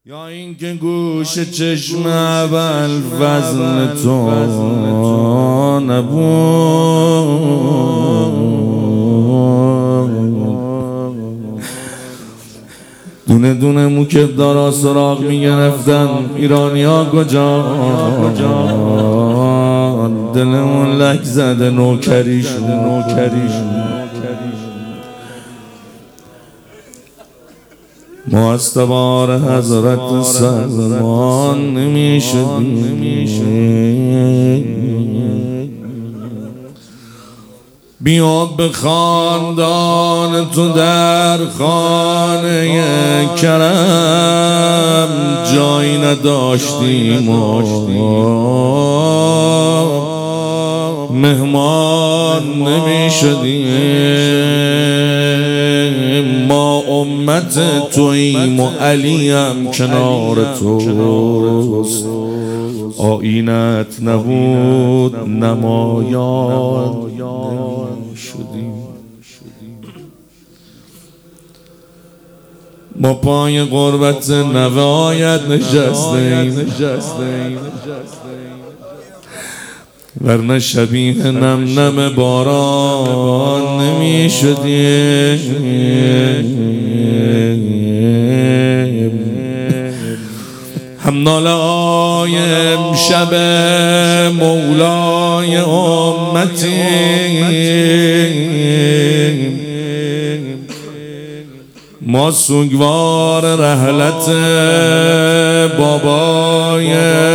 یا این که گوش چشم اول وزن تو نبود، دونه دونه موکب دارا سراغ میگرفتن ایرانی ها کجا، دلمون لک زده نوکریشون. ما از تبار حضرت سلمان نمیشدیم. بیا به خاندان تو در خانه کرم جایی نداشتیم و مهمان نمیشدیم. ما امت توییم و علی هم کنار توست، آیینت نبود نمایان شدیم. ما پای قربت نوایت نشستیم، ورنه شبیه نم نم باران نمی شدیم. هم ناله های امشب مولای امتیم، ما سوگوار رحلت بابای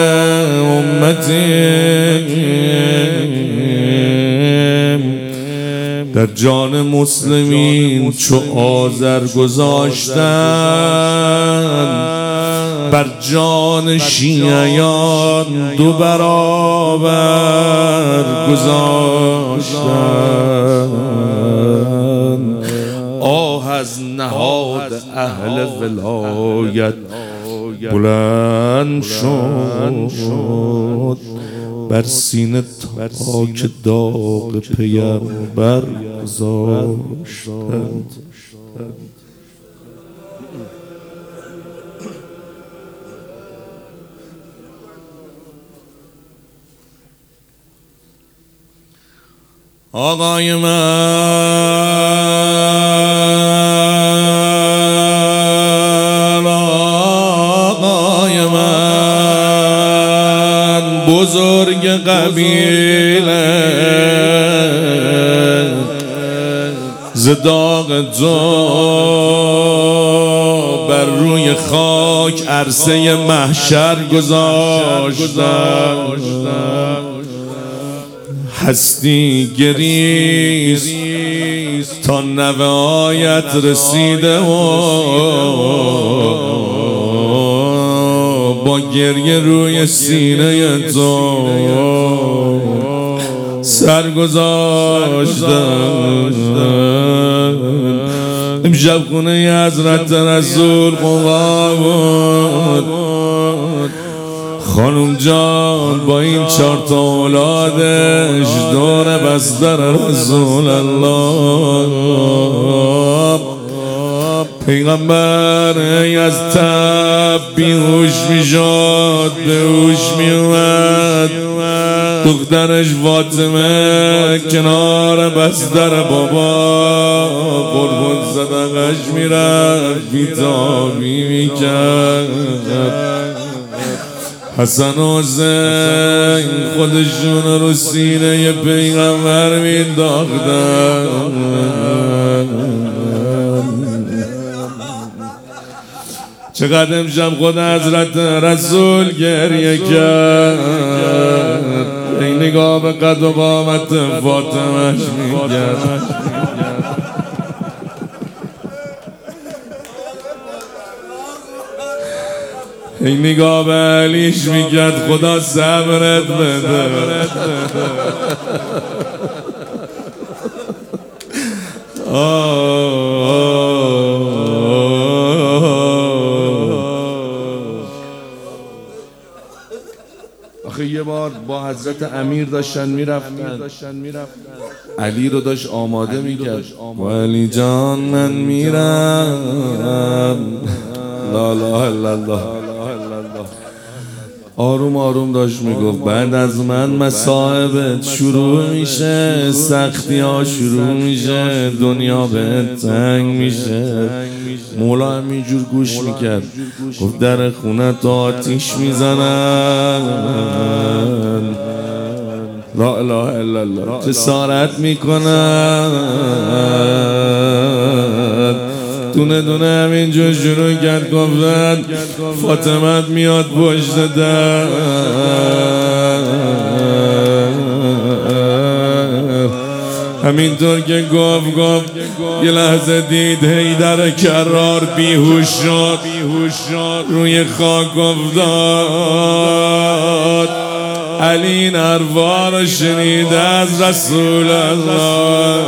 امتیم. در جان مسلمین چو آذر گذاشتن، بر جان شیعیان دو برابر گذاشتن. آه از نهاد اهل ولایت بلند شد، بر سینه تاک داغ پیمبر گذاشتند. آقای من بزرگ قبیله، ز داغ تو بر روی خاک عرصه محشر گذاشتم. هستی گریست تا نوایت رسیده و با گریه روی سینه تو سر گذاشتن. امشب خونه حضرت رسول قوا بود. خانم جان با این 4 تا اولادش دور بستر رسول الله، پیغمبر از تب بیهوش میشد، به هوش میومد. دخترش فاطمه کنار بستر بابا قربون صدقش میرفت، بیتابی میکرد. حسن و حسین خودشون رو سینه پیغمبر مینداختن. چقدر امشب خود حضرت رسول گریه کرد. این نگاه به قد و قامت فاطمهش میگرد. این نگاه به علیش میکرد خدا صبرت بده. آخه یه بار با حضرت امیر داشتن میرفتن، علی رو داشت آماده میکرد. و علی جان من میرم لا اله الا الله. آروم آروم داشت میگفت بعد از من مصائبت شروع میشه، سختی ها شروع میشه، دنیا بهت تنگ میشه. مولا همینجور گوش میکرد، گفت در خونه تا آتیش میزنن، لا اله الا الله، جسارت میکنن، دونه دونه همینجور شروع کرد گفتن فاطمت میاد پشت در. همینطور که گفت یه لحظه دید حیدر کرار بیهوش شد، روی خاک افتاد. علی این حرفا رو شنیده از رسول الله،